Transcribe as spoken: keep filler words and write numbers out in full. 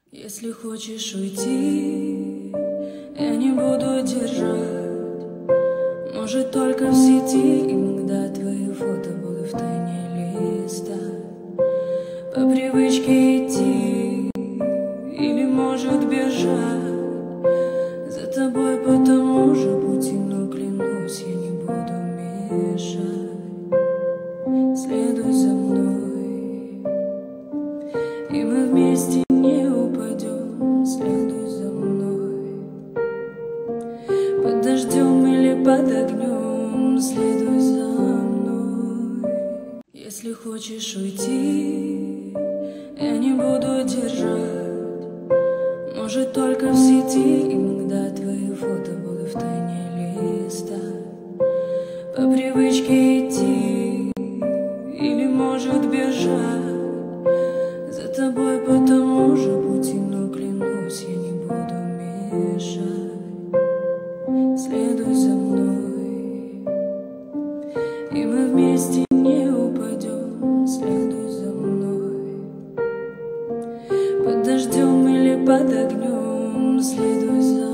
Если хочешь уйти, я не буду держать. Может, только в сети иногда твои фото буду втайне листать. По привычке идти или, может, бежать за тобой по тому же пути, но клянусь, я не буду мешать. Следуй за мной, и мы вместе не упадем. Следуй за мной, под дождем или под огнем. Следуй за мной. Если хочешь уйти, я не буду держать. Может, только в сети иногда твои фото буду втайне листать. По привычке идти или, может, бежать за тобой по тому же пути, но клянусь, я не буду мешать. Следуй за мной, и мы вместе не упадем. Следуй за мной, под дождем или под огнем. Следуй за